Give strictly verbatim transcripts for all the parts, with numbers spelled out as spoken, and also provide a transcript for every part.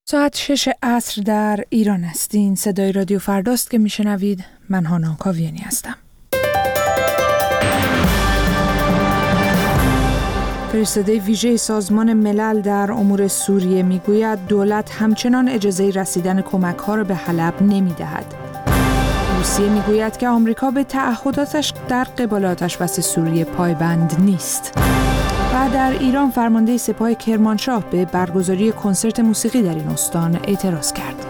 ساعت شش عصر در ایران است. این صدای رادیو فرداست که میشنوید. من هانا کاویانی هستم. فرستاده ویژه سازمان ملل در امور سوریه میگوید دولت همچنان اجازه رسیدن کمک‌ها را به حلب نمی‌دهد. روسیه میگوید که آمریکا به تعهداتش در قبال آتش‌بس سوریه پایبند نیست. و در ایران فرمانده سپاه کرمانشاه به برگزاری کنسرت موسیقی در این استان اعتراض کرد.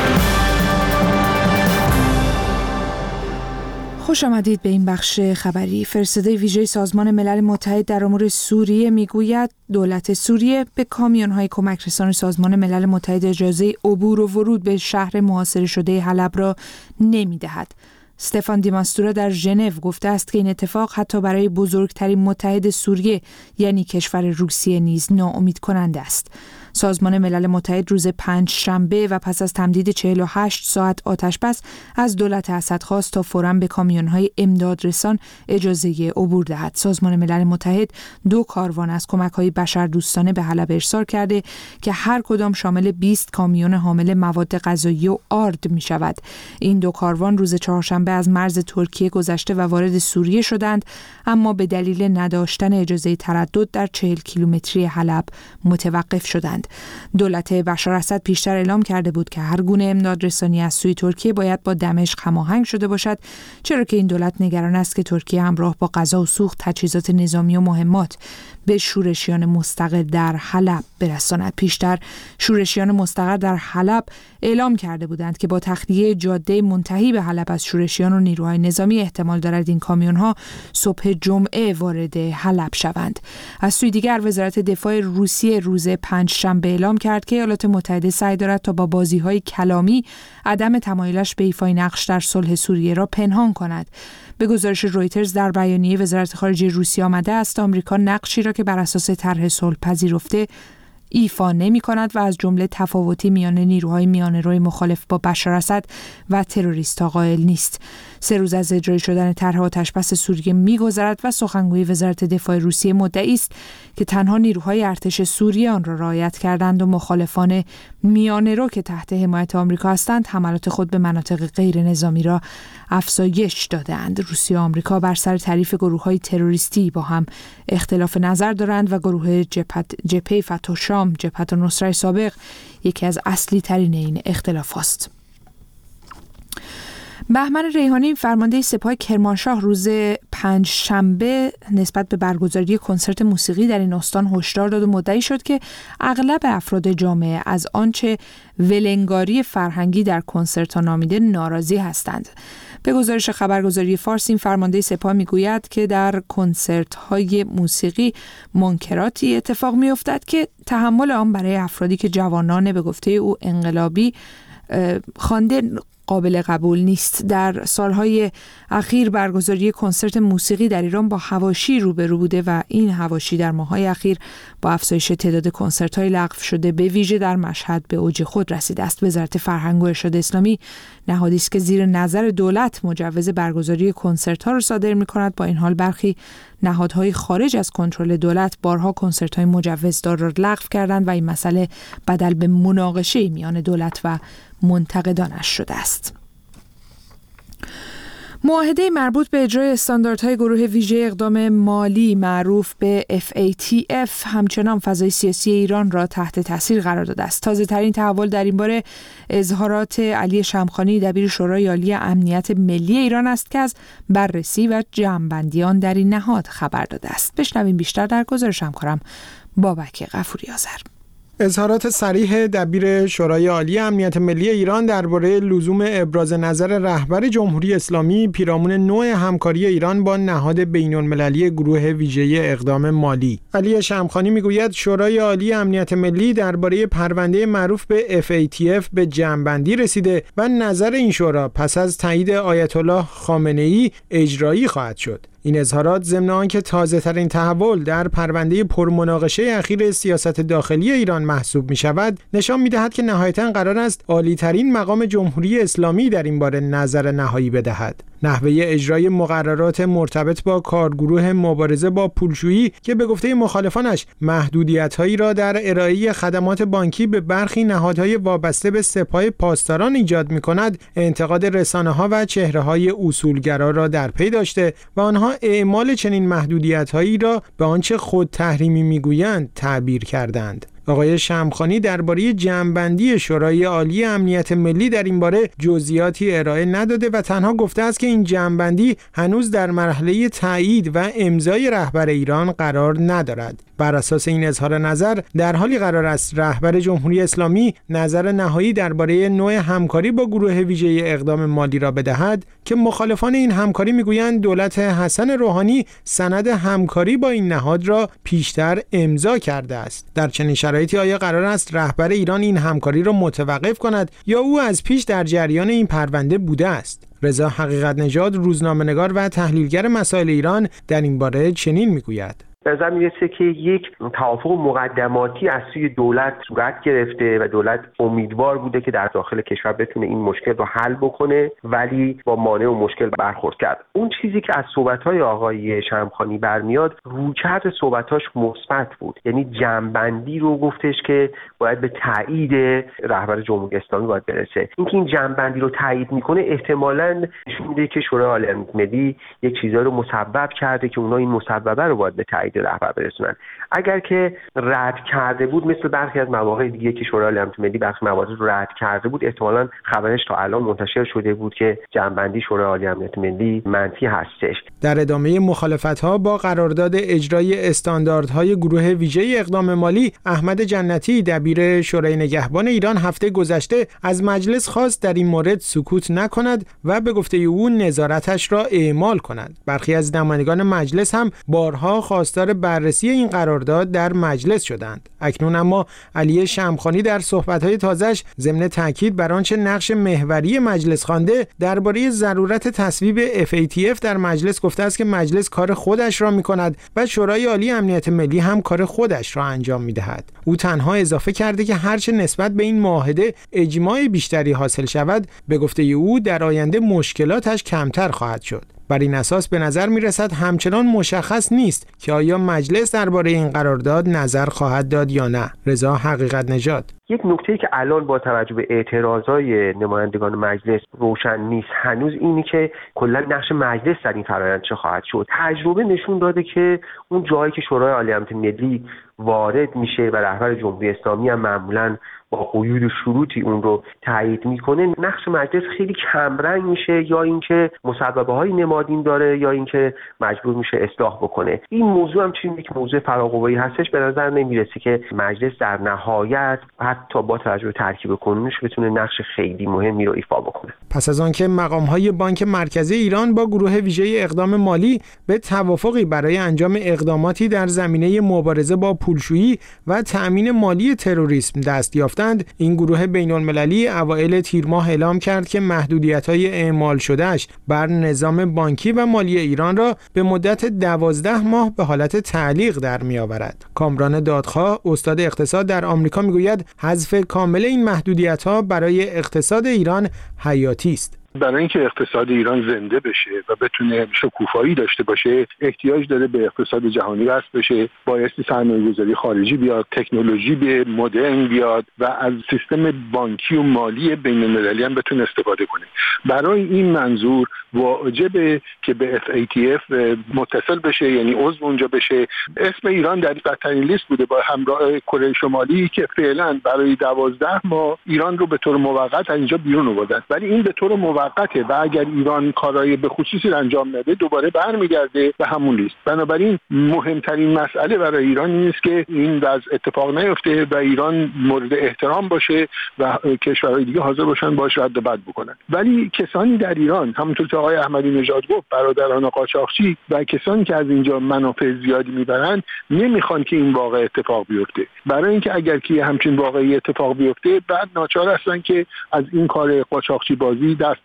خوش آمدید به این بخش خبری. فرستاده ویژه سازمان ملل متحد در امور سوریه میگوید دولت سوریه به کامیون‌های کمک رسان سازمان ملل متحد اجازه عبور و ورود به شهر محاصره شده حلب را نمی‌دهد. استفان دیماستورا در ژنو گفته است که این اتفاق حتی برای بزرگترین متحد سوریه یعنی کشور روسیه نیز ناامید کننده است. سازمان ملل متحد روز پنج شنبه و پس از تمدید چهل و هشت ساعت آتش‌بس از دولت اسد خواست تا فوراً به کامیون‌های امدادرسان اجازه عبور دهد. سازمان ملل متحد دو کاروان از کمک‌های بشردوستانه به حلب ارسال کرده که هر کدام شامل بیست کامیون حامل مواد غذایی و آرد می‌شود. این دو کاروان روز چهارشنبه از مرز ترکیه گذشته و وارد سوریه شدند، اما به دلیل نداشتن اجازه تردد در چهل کیلومتری حلب متوقف شدند. دولت بشار اسد پیشتر اعلام کرده بود که هر گونه امدادرسانی از سوی ترکیه باید با دمشق هماهنگ شده باشد، چرا که این دولت نگران است که ترکیه همراه با غذا و سوخت تجهیزات نظامی و مهمات به شورشیان مستقر در حلب برساند. پیشتر شورشیان مستقر در حلب اعلام کرده بودند که با تخلیه جاده منتهی به حلب از شورشیان و نیروهای نظامی احتمال دارد این کامیون‌ها صبح جمعه وارد حلب شوند. از سوی دیگر وزارت دفاع روسیه روز پنج شنبه اعلام کرد که ایالات متحده سعی دارد تا با بازی‌های کلامی عدم تمایلش به ایفای نقش در صلح سوریه را پنهان کند. به گزارش رویترز در بیانیه وزارت خارجه روسیه آمده است آمریکا نقشی را که بر اساس طرح صلح پذیرفته ایفا نمی کند و از جمله تفاوتی میان نیروهای میانه‌روی مخالف با بشار اسد و تروریست‌ها قائل نیست. سه روز از اجرای شدن طرح آتش‌بس سوریه می‌گذرد و سخنگوی وزارت دفاع روسیه مدعی است که تنها نیروهای ارتش سوریه آن را رعایت کردند و مخالفان میانه‌رو که تحت حمایت آمریکا هستند حملات خود به مناطق غیر نظامی را افزایش دادند. روسیه و آمریکا بر سر تعریف گروه‌های تروریستی با هم اختلاف نظر دارند و گروه جبهه فتح شام، جبهه نصره سابق یکی از اصلی ترین این اختلاف است. بهمن ریحانی فرمانده سپاه کرمانشاه روز پنج شنبه نسبت به برگزاری کنسرت موسیقی در این استان هشدار داد و مدعی شد که اغلب افراد جامعه از آنچه ولنگاری فرهنگی در کنسرت ها نامیده ناراضی هستند. به گزارش خبرگزاری فارس این فرمانده سپاه میگوید که در کنسرت های موسیقی منکراتی اتفاق میافتد که تحمل آن برای افرادی که جوانان به گفته او انقلابی خوانده قابل قبول نیست. در سالهای اخیر برگزاری کنسرت موسیقی در ایران با حواشی روبرو بوده و این حواشی در ماه‌های اخیر با افزایش تعداد کنسرت‌های لغو شده به ویژه در مشهد به اوج خود رسیده است. وزارت فرهنگ و ارشاد اسلامی نهادی است که زیر نظر دولت مجوز برگزاری کنسرت‌ها را صادر می‌کند. با این حال برخی نهادهای خارج از کنترل دولت بارها کنسرت‌های مجوزدار را لغو کردند و این مسئله بدل به مناقشه میان دولت و منتقدانش شده است. معاهده مربوط به اجرای استانداردهای گروه ویژه اقدام مالی معروف به اف ای تی اف همچنان فضای سیاسی ایران را تحت تاثیر قرار داده است. تازه ترین تحول در این باره اظهارات علی شمخانی دبیر شورای عالی امنیت ملی ایران است که از بررسی و جمع‌بندی آن در این نهاد خبر داده است. بشنویم بیشتر در گزارش همکارم بابک غفوری آذر. اظهارات صریح دبیر شورای عالی امنیت ملی ایران درباره لزوم ابراز نظر رهبر جمهوری اسلامی پیرامون نوع همکاری ایران با نهاد بین‌المللی گروه ویژه اقدام مالی. علی شمخانی میگوید شورای عالی امنیت ملی درباره پرونده معروف به اف ای تی اف به جمع‌بندی رسیده و نظر این شورا پس از تایید آیت الله خامنه‌ای اجرایی خواهد شد. این اظهارات ضمن آنکه تازه‌ترین تحول در پرونده پرمناقشه اخیر سیاست داخلی ایران محسوب می‌شود، نشان می‌دهد که نهایتاً قرار است عالی‌ترین مقام جمهوری اسلامی در این باره نظر نهایی بدهد. نحوه اجرای مقررات مرتبط با کارگروه مبارزه با پولشویی که به گفته مخالفانش محدودیت‌هایی را در ارائه خدمات بانکی به برخی نهادهای وابسته به سپاه پاسداران ایجاد می‌کند، انتقاد رسانه‌ها و چهره‌های اصولگرا را در پی داشته و آنها اعمال چنین محدودیت‌هایی را به آنچه خود تحریمی می‌گویند تعبیر کردند. آقای شمخانی درباره جمع‌بندی شورای عالی امنیت ملی در این باره جزئیاتی ارائه نداده و تنها گفته است که این جمع‌بندی هنوز در مرحله تایید و امضای رهبر ایران قرار ندارد. بر اساس این اظهار نظر در حالی قرار است رهبر جمهوری اسلامی نظر نهایی درباره نوع همکاری با گروه ویژه اقدام مالی را بدهد که مخالفان این همکاری میگویند دولت حسن روحانی سند همکاری با این نهاد را پیشتر امضا کرده است. در چنین شرایطی آیا قرار است رهبر ایران این همکاری را متوقف کند یا او از پیش در جریان این پرونده بوده است؟ رضا حقیقت نژاد، روزنامه‌نگار و تحلیلگر مسائل ایران، در این باره چنین میگوید: به نظر میرسه که یک توافق مقدماتی از سوی دولت صورت گرفته و دولت امیدوار بوده که در داخل کشور بتونه این مشکل رو حل بکنه، ولی با مانع و مشکل برخورد کرد. اون چیزی که از صحبت‌های آقای شمخانی برمیاد، رویکرد صحبتاش مثبت بود، یعنی جمع‌بندی رو گفتش که باید به تایید رهبر جمهوری اسلامی باید برسه. اینکه این جمع‌بندی رو تایید میکنه احتمالاً نشون میده که شورای عالی امنیت ملی یک چیزایی رو مسبب کرده که اونا این مسببه رو باید به تایید رهبر برسونن. اگر که رد کرده بود، مثل برخی از مواقع دیگه که شورای عالی امنیت ملی برخی موارد رو رد کرده بود، احتمالاً خبرش تا الان منتشر شده بود که جمع‌بندی شورای عالی امنیت ملی منفی هستش. در ادامه مخالفت‌ها با قرارداد اجرای استانداردهای گروه ویژه اقدام مالی، احمد جنتی دبیر شورای نگهبان ایران هفته گذشته از مجلس خواست در این مورد سکوت نکند و به گفته او نظارتش را اعمال کند. برخی از نمایندگان مجلس هم بارها خواستار بررسی این قرارداد در مجلس شدند. اکنون اما علی شمخانی در صحبت‌های تازه‌اش ضمن تاکید بر آنچه نقش محوری مجلس خوانده درباره ضرورت تصویب اف ای تی اف در مجلس گفته است که مجلس کار خودش را می‌کند و شورای عالی امنیت ملی هم کار خودش را انجام می‌دهد. او تنها اضافه کرده که هرچه نسبت به این معاهده اجماع بیشتری حاصل شود، به گفته او در آینده مشکلاتش کمتر خواهد شد. بر این اساس به نظر می رسد همچنان مشخص نیست که آیا مجلس درباره این قرارداد نظر خواهد داد یا نه. رضا حقیقت نژاد: یک نکته‌ای که الان با توجه به اعتراضای نمایندگان مجلس روشن نیست هنوز اینی که کلا نقش مجلس در این فرآیند چه خواهد شد. تجربه نشون داده که اون جایی که شورای عالی امنیت ملی وارد میشه و رهبر جمهوری اسلامی هم معمولاً با قیود و شروطی اون رو تایید میکنه، نقش مجلس خیلی کمرنگ میشه، یا اینکه مسببه های نمادین داره یا اینکه مجبور میشه اصلاح بکنه. این موضوع هم چون یک موضوع فراقوایی هستش، به نظر نمیرسه که مجلس در نهایت حتی با توجه به ترکیب کنونش بتونه نقش خیلی مهمی رو ایفا بکنه. پس از آنکه مقام‌های بانک مرکزی ایران با گروه ویژه اقدام مالی به توافقی برای انجام اقداماتی در زمینه مبارزه با پولشویی و تأمین مالی تروریسم دست یافتند، این گروه بین‌المللی اوایل تیر ماه اعلام کرد که محدودیت‌های اعمال شده‌اش بر نظام بانکی و مالی ایران را به مدت دوازده ماه به حالت تعلیق در می‌آورد. کامران دادخواه، استاد اقتصاد در آمریکا، می‌گوید حذف کامل این محدودیت‌ها برای اقتصاد ایران حیاتی است. برای اینکه اقتصاد ایران زنده بشه و بتونه شکوفایی داشته باشه، احتیاج داره به اقتصاد جهانی وصل بشه، بایستی سرمایه‌گذاری خارجی بیاد، تکنولوژی به مدرن بیاد و از سیستم بانکی و مالی بین‌المللی هم بتونه استفاده کنه. برای این منظور واجبه که به اف ای تی اف متصل بشه، یعنی عضو اونجا بشه. اسم ایران در بدترین لیست بوده با همراه کره شمالی که فعلا برای دوازده ماه ایران رو به طور موقت از اینجا بیرون آوردن، ولی این به طور موقته و اگر ایران کارهای به خصوصی انجام نده دوباره برمیگرده به همون لیست. بنابراین مهمترین مسئله برای ایران این است که این وضع اتفاق نیفته و ایران مورد احترام باشه و کشورهای دیگه حاضر باشن باش رد و بدل بکنن. ولی کسانی در ایران، همونطور که آقای احمدی نژاد گفت، برادران قاچاقچی و کسانی که از اینجا منافع زیادی میبرن، نمیخوان که این واقعه اتفاق بیفته. برای اینکه اگر که همچین واقعی اتفاق بیفته، بعد ناچار هستن که از این کار قاچاقچی بازی دست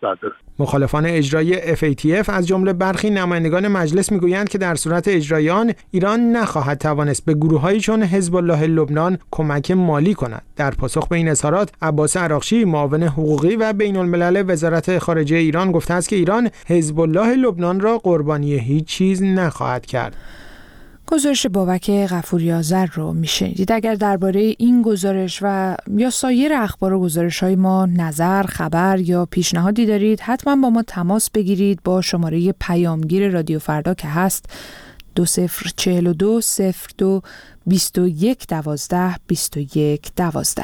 سر داره. مخالفان اجرای اف ای تی اف از جمله برخی نمایندگان مجلس میگویند که در صورت اجرای آن ایران نخواهد توانست به گروه‌هایی چون حزب الله لبنان کمک مالی کند. در پاسخ به این اظهارات عباس عراقچی معاون حقوقی و بین‌الملل وزارت خارجه ایران گفته است که ایران حزب الله لبنان را قربانی هیچ چیز نخواهد کرد. گزارش بابک غفوری آذر رو میشنیدید. اگر درباره این گزارش و یا سایر اخبار و گزارش‌های ما نظر، خبر یا پیشنهادی دارید حتما با ما تماس بگیرید با شماره پیامگیر رادیو فردا که هست دو صفر چهل و دو صفر دو بیست و یک دوازده بیست و یک دوازده.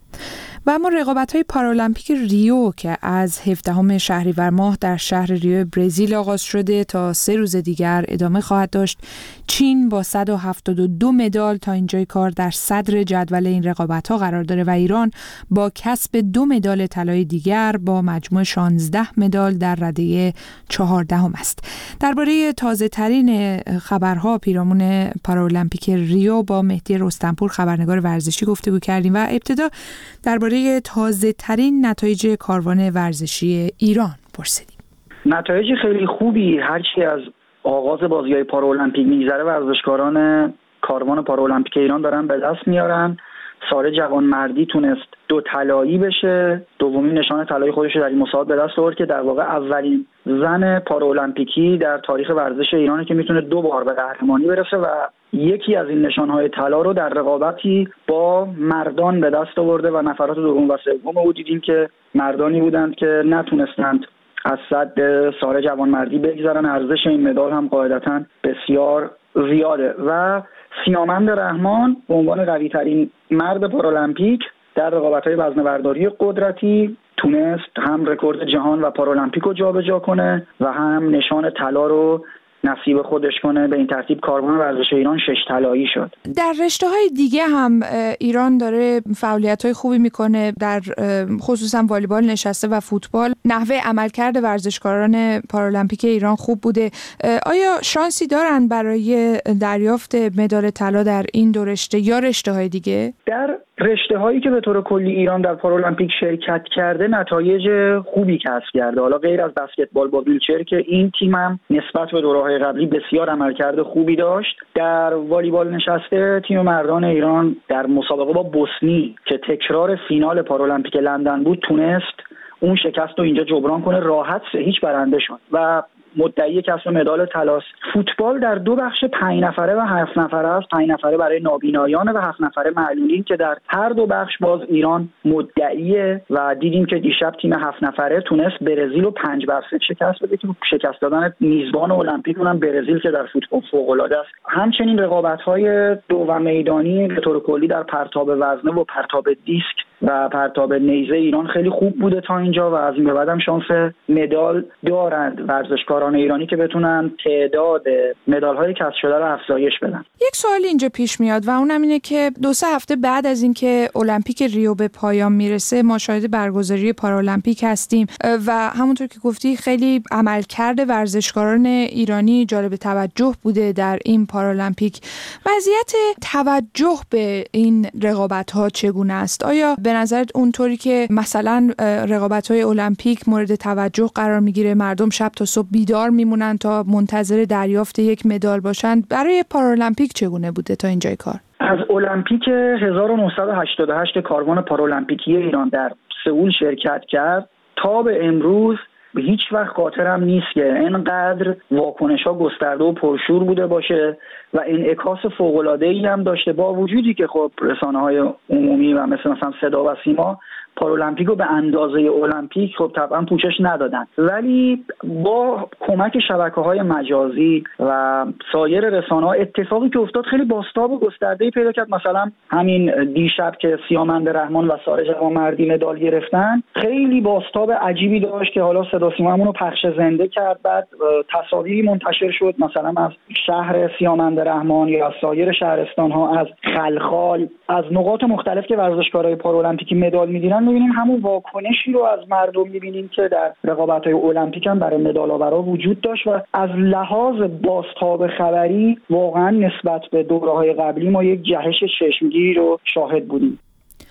و اما رقابت‌های پارالمپیک ریو که از هفدهم شهریور ماه در شهر ریو برزیل آغاز شده تا سه روز دیگر ادامه خواهد داشت. چین با صد و هفتاد و دو مدال تا اینجای کار در صدر جدول این رقابت‌ها قرار داره و ایران با کسب دو مدال طلای دیگر با مجموع شانزده مدال در رده چهاردهم است. درباره تازه‌ترین خبرها پیرامون پارالمپیک ریو با مهدی رستمپور خبرنگار ورزشی گفتگو کردیم و ابتدا درباره تازه ترین نتایج کاروان ورزشی ایران پرسیدیم. نتایج خیلی خوبی هرچی از آغاز بازی‌های پارالمپیک میگذره ورزشکاران کاروان پارالمپیک ایران دارن به دست میارن. ساره جوانمردی تونست دو طلایی بشه، دومین نشان طلایی خودش در این مسابقه به دست آورد که در واقع اولین زن پارالمپیکی در تاریخ ورزش ایرانه که میتونه دو بار به قهرمانی برسه و یکی از این نشانهای طلا رو در رقابتی با مردان به دست آورده و نفرات دوم و سوم رو دیدیم که مردانی بودند که نتونستند از صد ساره جوانمردی بگذارن. ارزش این مدال هم قاعدتاً بسیار زیاده و سیامند رحمان به عنوان قوی ترین مرد پارالمپیک در رقابت‌های وزنه‌برداری قدرتی تونست هم رکورد جهان و پارالمپیک رو جابجا کنه و هم نشان طلا رو نصیب خودش کنه. به این ترتیب کاروان ورزش ایران شش طلایی شد. در رشته‌های دیگه هم ایران داره فعالیت‌های خوبی میکنه، در خصوصا والیبال نشسته و فوتبال. نحوه عملکرد ورزشکاران پارالمپیک ایران خوب بوده. آیا شانسی دارن برای دریافت مدال طلا در این دو رشته یا رشته‌های دیگه؟ در رشته‌هایی که به طور کلی ایران در پارالمپیک شرکت کرده نتایج خوبی کسب کرده. حالا غیر از بسکتبال با ویلچر که این تیم هم نسبت به دوره‌های قبلی بسیار عملکرد خوبی داشت. در والیبال نشسته تیم مردان ایران در مسابقه با بوسنی که تکرار فینال پارالمپیک لندن بود تونست اون شکست رو اینجا جبران کنه، راحت سه هیچ برنده شد و مدعی کسب مدال طلاست. فوتبال در دو بخش پنج نفره و هفت نفره است. پنج نفره برای نابینایان و هفت نفره معلولین که در هر دو بخش باز ایران مدعیه و دیدیم که دیشب تیم هفت نفره تونست برزیل رو پنج بر صفر شکست بده که شکست دادن میزبان المپیک اونم برزیل که در فوتبال فوق‌العاده است. همچنین رقابت‌های دو و میدانی به طور کلی در پرتاب وزنه و پرتاب دیسک و پرتاب نیزه ایران خیلی خوب بوده تا اینجا و از این به بعدم شانس مدال دارند ورزشکاران ایرانی که بتونن تعداد مدال‌های کسب شده رو افزایش بدن. یک سوال اینجا پیش میاد و اونم اینه که دو سه هفته بعد از اینکه المپیک ریو به پایان میرسه ما شاهد برگزاری پارالمپیک هستیم و همونطور که گفتی خیلی عملکرد ورزشکاران ایرانی جالب توجه بوده در این پارالمپیک. وضعیت توجه به این رقابت‌ها چگونه است؟ آیا به نظرت اونطوری که مثلا رقابت‌های المپیک مورد توجه قرار میگیره، مردم شب تا صبح بیدار میمونن تا منتظر دریافت یک مدال باشن، برای پارالمپیک چگونه بوده تا اینجای کار؟ از المپیک هزار و نهصد و هشتاد و هشت کاروان پارالمپیکی ایران در سئول شرکت کرد تا به امروز هیچ وقت خاطرم نیست که اینقدر واکنش‌ها گسترده و پرشور بوده باشه و انعکاس فوق‌العاده‌ای هم داشته، با وجودی که خب رسانه‌های عمومی و مثل مثلا صدا و سیما پارالمپیک رو به اندازه المپیک خب طبعا پوشش ندادن، ولی با کمک شبکه‌های مجازی و سایر رسانه‌ها اتفاقی که افتاد خیلی بازتاب و گسترده‌ای پیدا کرد. مثلا همین دیشب که سیامند رحمان و ساره جوانمردی مدال گرفتن خیلی بازتاب عجیبی داشت که حالا صدا سیمامون رو پخش زنده کرد. بعد تصاویری منتشر شد مثلا از شهر سیامند رحمان یا از سایر شهرستان‌ها، از خلخال، از نقاط مختلف که ورزشکارای پارالمپیکی مدال می‌گیرن. می‌بینیم همون واکنشی رو از مردم می‌بینیم که در رقابت‌های المپیک هم برای مدال‌آورا وجود داشت و از لحاظ بازتاب خبری واقعا نسبت به دوره‌های قبلی ما یک جهش چشمگیری رو شاهد بودیم.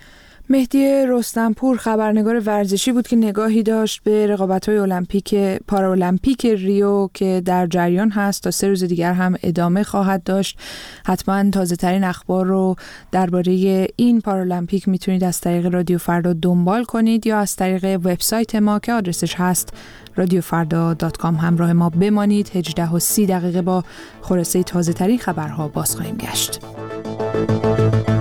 مهدی رستمپور خبرنگار ورزشی بود که نگاهی داشت به رقابت‌های المپیک پارالمپیک ریو که در جریان هست، تا سه روز دیگر هم ادامه خواهد داشت. حتما تازه ترین اخبار رو درباره این پارالمپیک میتونید از طریق رادیو فردا دنبال کنید یا از طریق وبسایت ما که آدرسش هست رادیو فردا دات کام همراه ما بمانید. هجده و سی دقیقه با خلاصه تازه ترین خبرها باز خواهیم گشت.